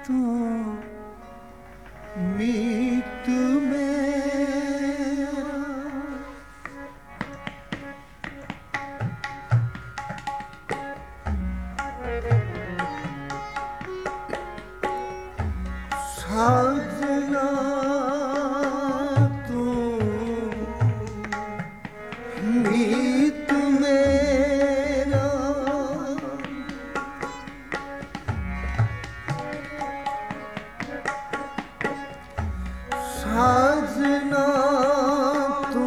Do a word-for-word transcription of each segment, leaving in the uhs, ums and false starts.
तू मीत मेरा साजना तू मीत मेरा साजना तू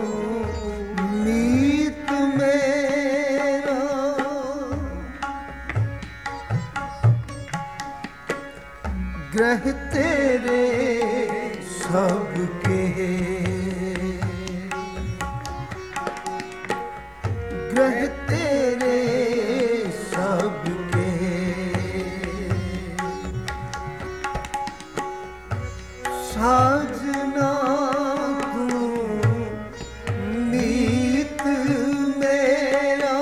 मीत मेरा ग्रह तेरे सबके ग्रह तेरे सबके साजना तू मीत मेरा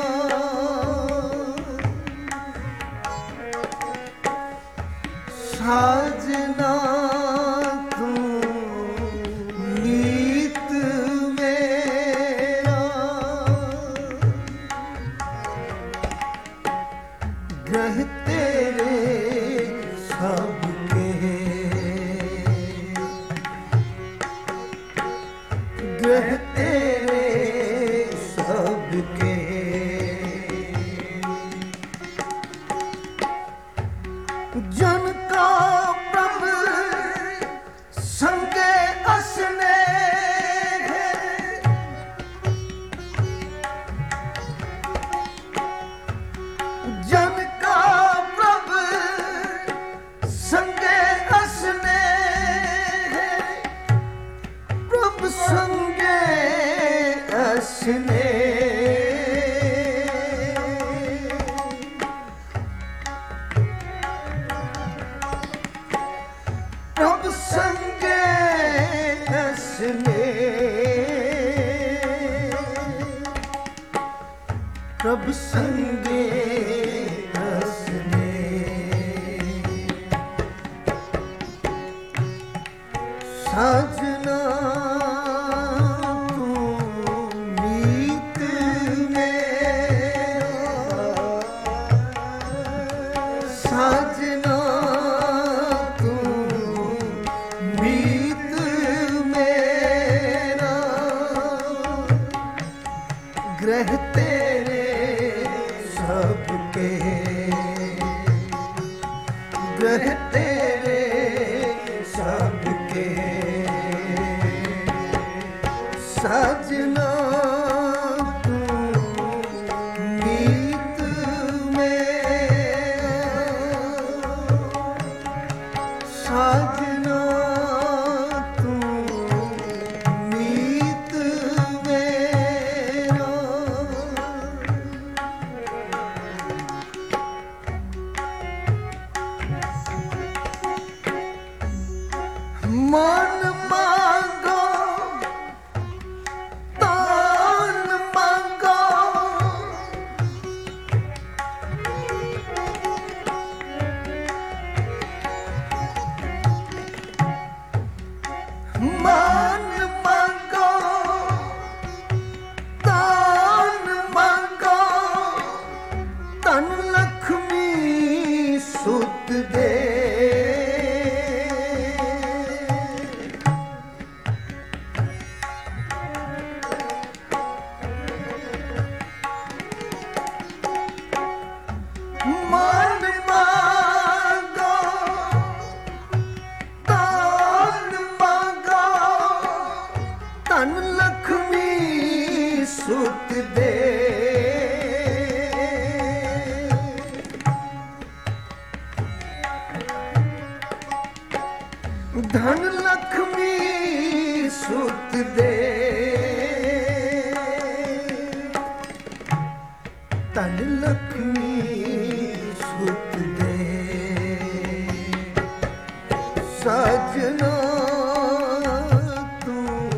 साजना तू मीत मेरा ग्रह तेरे सबके ग्रह तेरे सबके जन का प्रभ संगे असने जन का प्रभ संगे असने प्रभ संगे असने प्रभ संगे असने प्रभ संगे असने साजना तू मीत मेरा साजना तू मीत मेरा ग्रह तेरे सबके ग्रह तेरे सबके साजना तू मीत मेरा साजना तू मीत मेरा मन मांगो तान मांगो मान मांगो तान मांगो तन लक्ष्मी सुत दे मान मांगो तान मांगो तन लक्ष्मी सुत दे धन लक्ष्मी सुत दे तन लक्ष्मी सुत दे सजना तू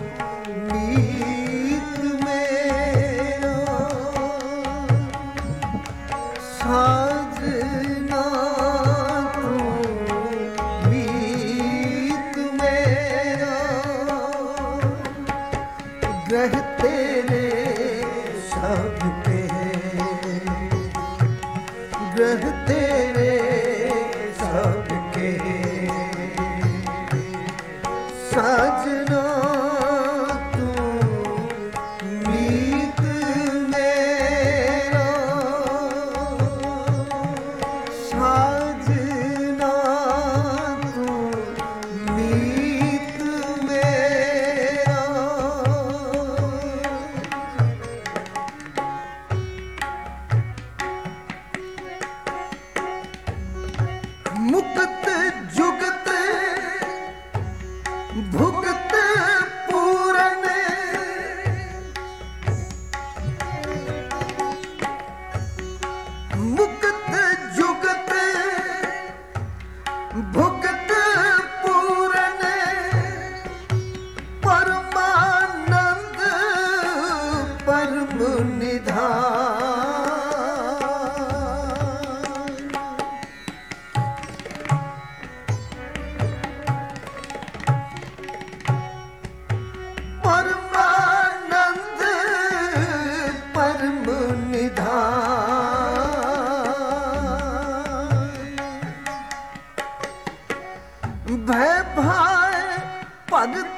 मीत मेरा साजना तू सबके ग्रह तेरे सबके साजना तू मीत मेरा साजना तू मीत मेरा मुक्त जुगत भुगत पूरन मुक्त जुगत भुगत पूरन परमानंद परम निधान परमानंद परम निधान भय भाय भगत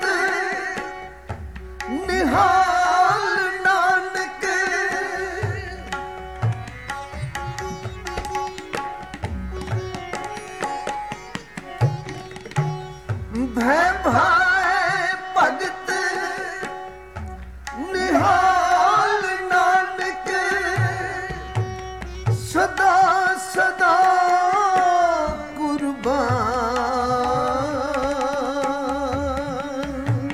निहाल नानक भय भाय भगत निहाल नानक सदा सदा कुर्बान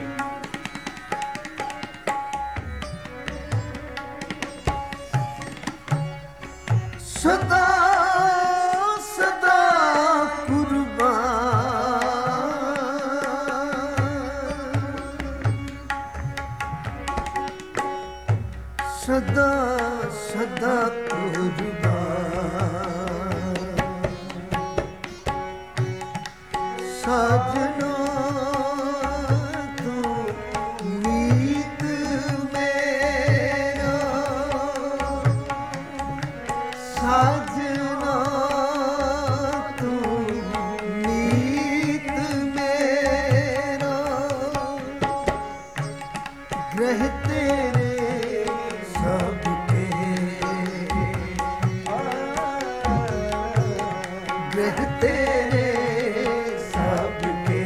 सदा सदा कुर्बान सदा सदा कुर्बान साजना तू मीत मेरा साजना तू मीत मेरा ग्रह तेरे सबके ग्रह तेरे सबके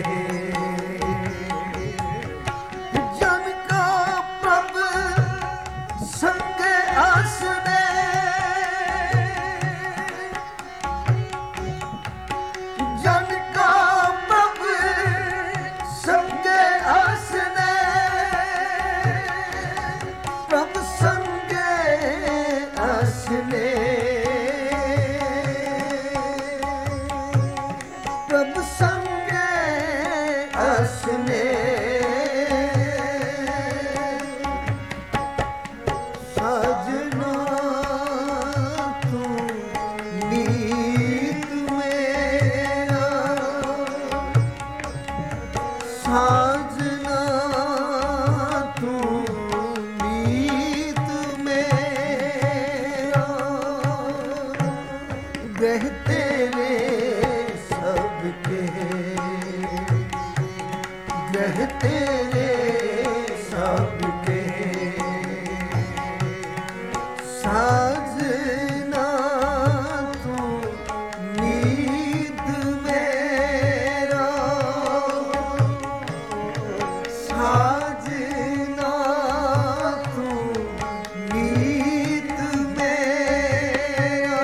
जन का प्रभ संग आसने जन का प्रभ संग आसने प्रभ संग आसने प्रभ संग आसने साजना तू मीत मेरा साजना तू मीत मेरा ग्रह तेरे सबके ग्रह तेरे सबके साजना तू मीत मेरा साजना तू मीत मेरा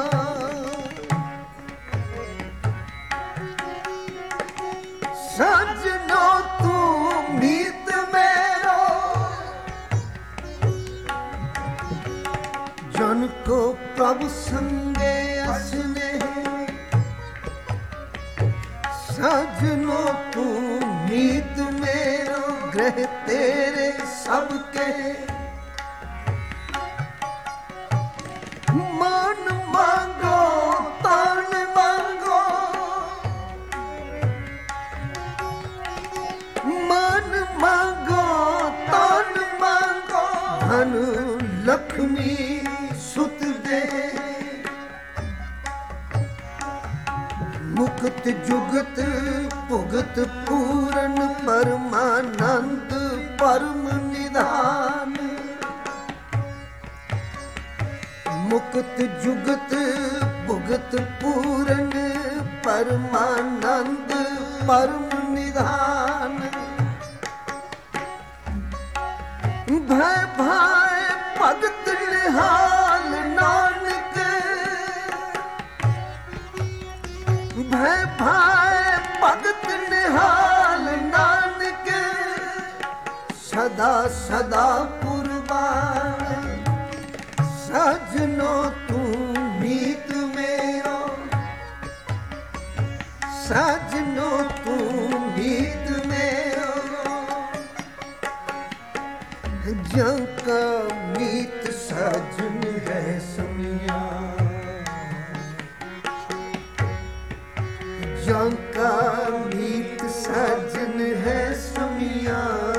साजना तू मीत मेरा जन को प्रभु संगे असने साजनो तू मीत मेरा ग्रह तेरे सबके मान मांगो तान मांगो मान मांगो तान मांगो धन लक्ष्मी सुत दे मुक्त जुगत भुगत पूरन परमानंद परम निधान मुक्त जुगत भुगत पूरन परमानंद परम निधान भय भाय भगत निहाल नानक भय भाय भगत निहाल नानक सदा सदा कुर्बान सजनो तू मीत मेरो सजनो तू मीत मेरो जंका मीत सजन है समिया जंका मीत सजन है समिया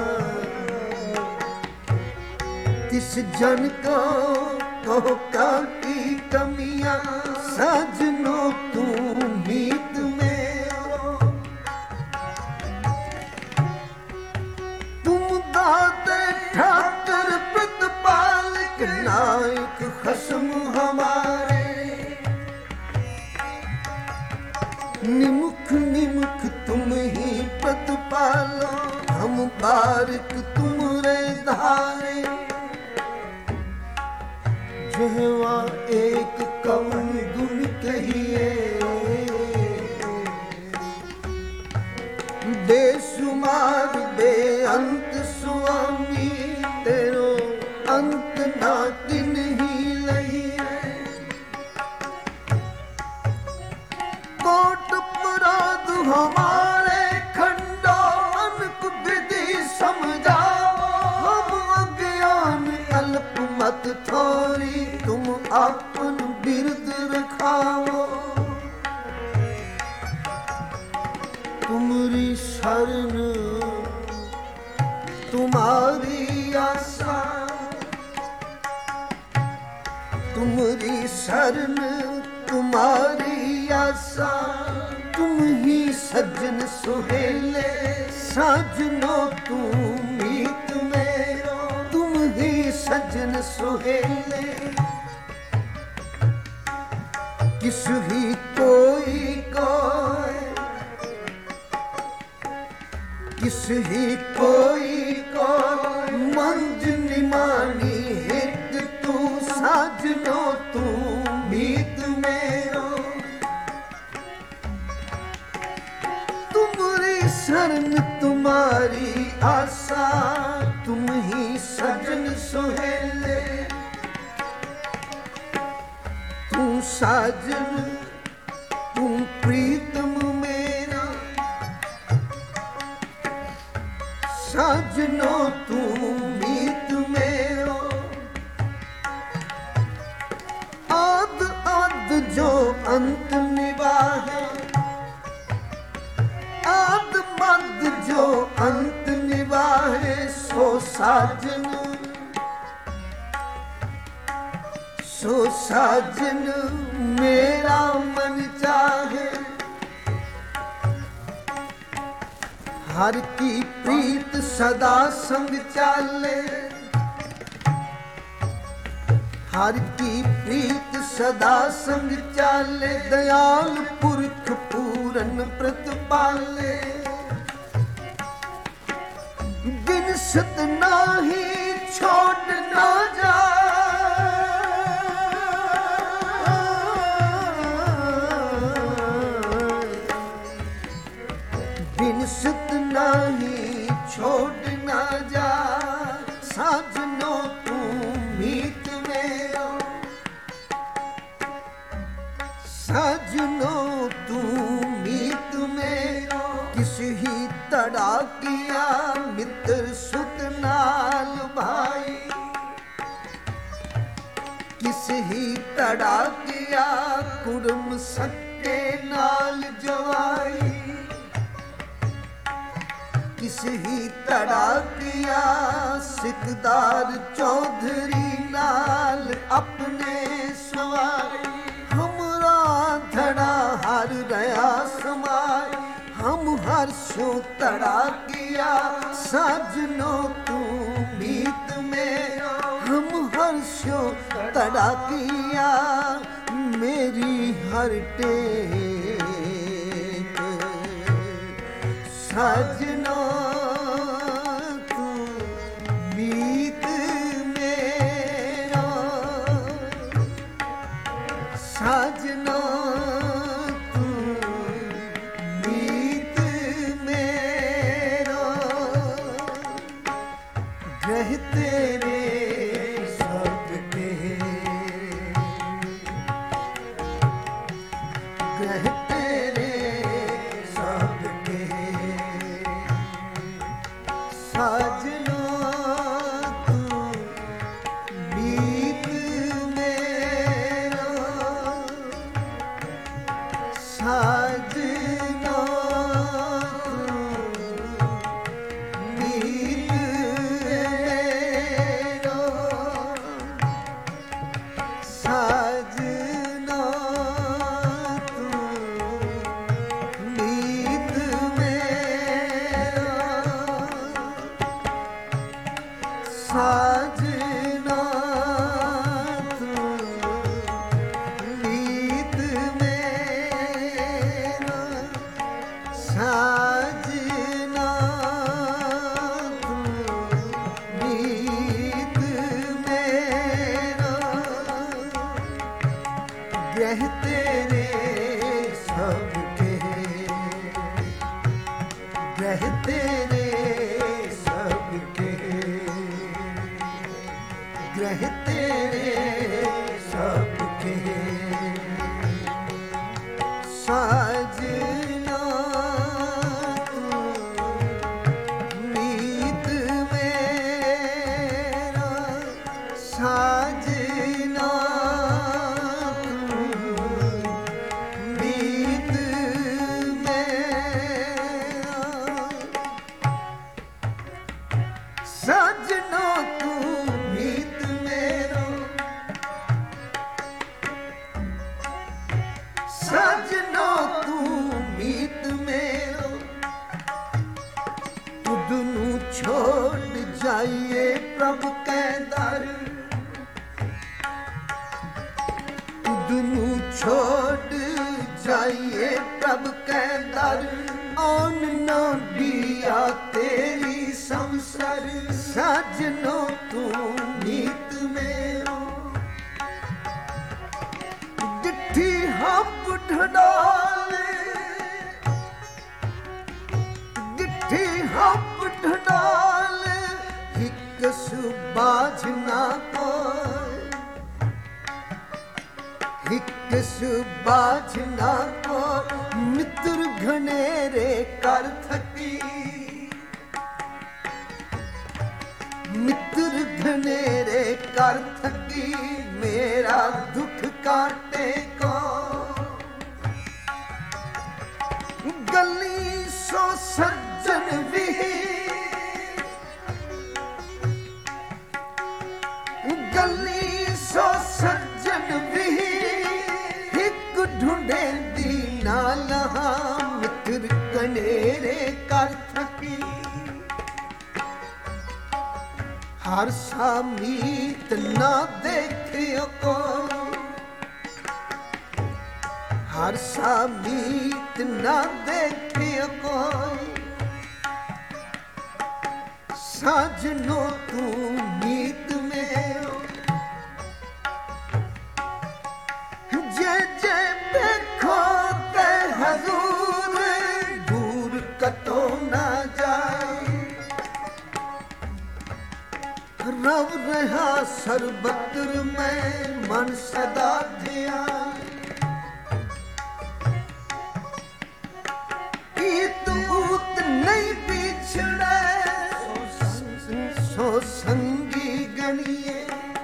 तिस जन को कहो का की कमियां सजनो तू मीत मेरो तुम दाते ठाकर प्रतिपालक नायक खसम हमारे निमुख निमुख तुम ही प्रतिपालो हम बारिक तुमरे धारे जहवा एक कवन गुण कहिए बेशुमार बेअंत स्वामी तेरो अंत ना किन ही लहिए कोट अपराध हमारे खंडो अनक विधि समझाओ हम अज्ञान अल्प मत थोरी तुम अपन बिरद रखाओ तुमरी शरण तुम्हारी आशा तुमरी शरण तुम्हारी आशा तुम ही सज्जन सुहेले साजनो तू मीत मेरो तुम ही सज्जन सुहेले किस ही कोई कोई किस ही कोई कोई मंज निमानी हित तू साजनो तू मीत मेरो तुमरी शरण तुम्हारी आशा तुम ही सजन सुहेले तू साजन तू प्रीतम मेरा साजनो तू मीत मेरो आद आद जो अंत निभाए आद मद जो अंत निभाए सो साजन सो साजन मेरा मन चाहे हर की प्रीत सदा संग चाले हर की प्रीत सदा संग चाले दयाल पुरख पूरन प्रतिपाले गिनसत नाही छोड़ ना जा गिनसत नाही छोड़ ना जा साजनो तू मीत मेरो साजनो तू मीत मेरो किस ही तड़ा किया मित्र सुत नाल भाई किस ही तड़ा किया कुड़म सके नाल जवाई किस ही तड़ा किया सिकदार चौधरी लाल अपने सवार हमरा धड़ा हर रया समाय हम हर्षो तड़ा किया साजनो तू मीत में हम हर्षो तड़ा किया मेरी हर टेक साजनो तू मीत मेरा साजनो तेरे सबके ग्रह तेरे सबके साजनो तू मीत मेरा साजनो साजना तू मीत मेरा साजना तू मीत मेरा ग्रह तेरे सबके ग्रह तेरे सबके ग्रह तेरे सबके साजना तू मीत मेरा साजना तू मीत मेरा साजना तू साजनो तू मीत मेरो तुद नू छोड़ जाइए प्रभ कै दर तुद नू छोड़ जाइए प्रभ कै दर आन ना दिया तेरी संसार साजनो तू मीत मेरो डिठी हम ढडाले डिठी हप ढडाले हिक सुबाझ ना कोई हिक सुबाझ ना कोई मित्र घनेरे कर थकी मित्र घनेरे कर थकी मेरा दुख काटे को गली सो सज्जन भी गली सो सज्जन भी एक ढूंढे दी नाल मित्र कनेरे कर थकी हर सा मीत ना देखियो कोई हर सा मीत ना देखियो कोई साजनो तू मीत मेरो जे जे देखो ते हजूर दूर कतो ना जाए रव रहा सर्वत्र में मन सदा ध्यान नहीं बिछड़े सो संगी गणिए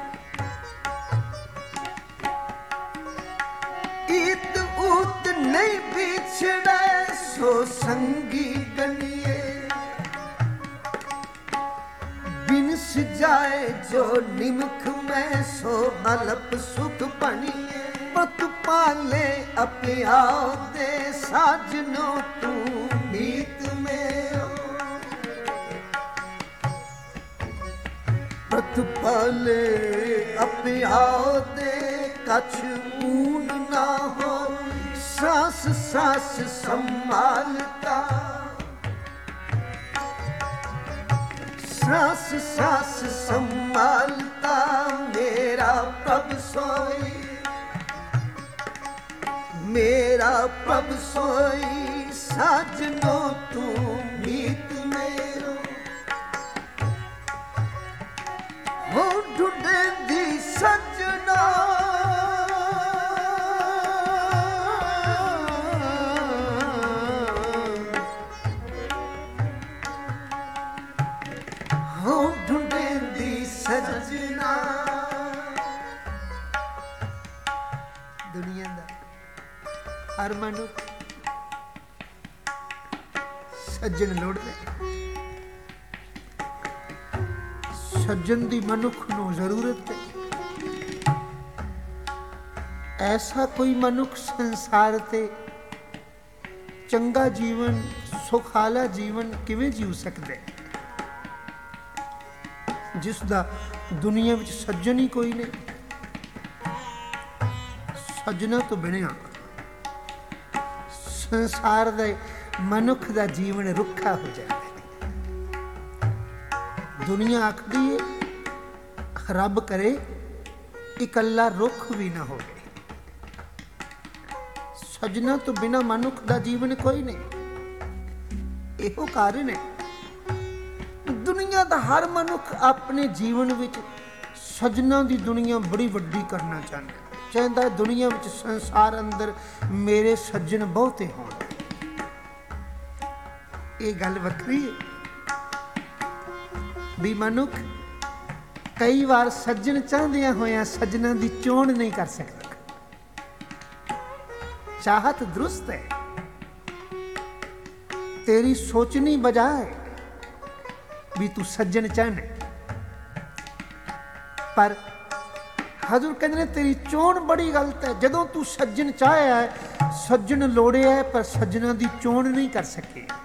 ईत ऊत नहीं बिछड़े सो संगी गणिए बिन जाए जो निमख में सो अलप सुख बनिए पत पाले अपिया दे साजनो तू मीत में पत पाले अपिया दे कछ ऊन ना हो सास सास संभालता सास सास संभालता मेरा प्रभ सोई मेरा प्रभ सोई साजनो तू मीत मेरो हो ढूंढे दी सजना सजना दुनिया दा हर मनुख सज्जन लोड़दा सज्जन दी मनुख नूं जरूरत है ऐसा कोई मनुख संसार ते चंगा जीवन सुखाला जीवन किवें जीव सकदा है जिस दा दुनिया विच सज्जन ही कोई नहीं सज्जना तो बिना संसार दे मनुख दा जीवन रुखा हो जाता है दुनिया आखदी है रब करे इकल्ला रुख भी ना हो सज्जना तो बिना मनुख दा जीवन कोई नहीं इहो कारण है दुनिया का हर मनुख अपने जीवन विच सज्जनां दी दुनिया बड़ी वड्डी करना चाहता चाहता है दुनिया विच संसार अंदर मेरे सज्जन बहुते होण ये गल वखरी है भी मनुख कई बार सज्जन चाहदियां होया सज्जनां दी चोण नहीं कर सकता चाहत दुरुस्त है तेरी सोचनी बजाए भी तू सज्जन चाहना पर हजूर कहते तेरी चोण बड़ी गलत है जदों तू सज्जन चाहया है सज्जन लोड़े है पर सज्जना दी चोण नहीं कर सके